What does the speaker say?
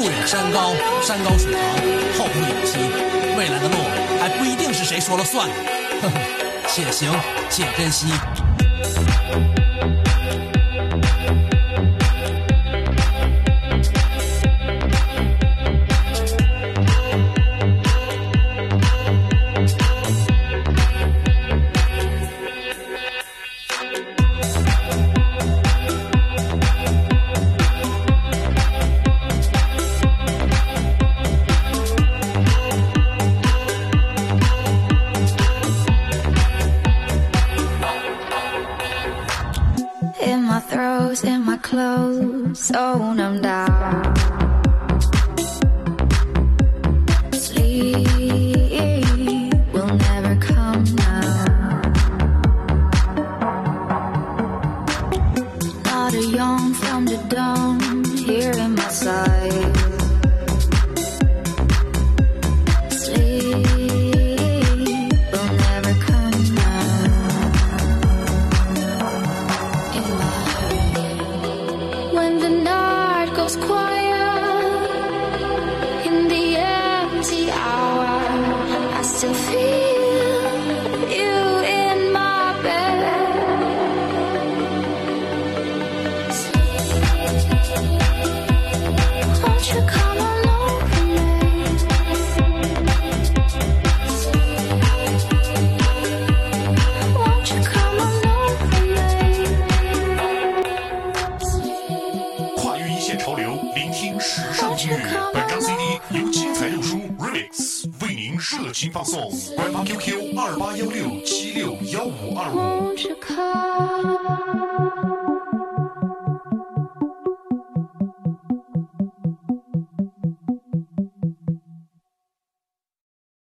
路远山高，山高水长，后会有期。未来的路还不一定是谁说了算呢。呵呵，且行且珍惜。 In my throes, in my clothes, so numbed out. Sleep will never come now. Not a yawn from the dawn here in my sight. Sleep will never come now. When the night goes quiet, in the empty hour, I still feel you in my bed. Won't you come on over me? Won't you come on over me? 跨越一线潮流，聆听时尚音乐。本张 CD 由精彩六叔 Remix 为您热情放送，官方 QQ 2816761525。 Won't you come?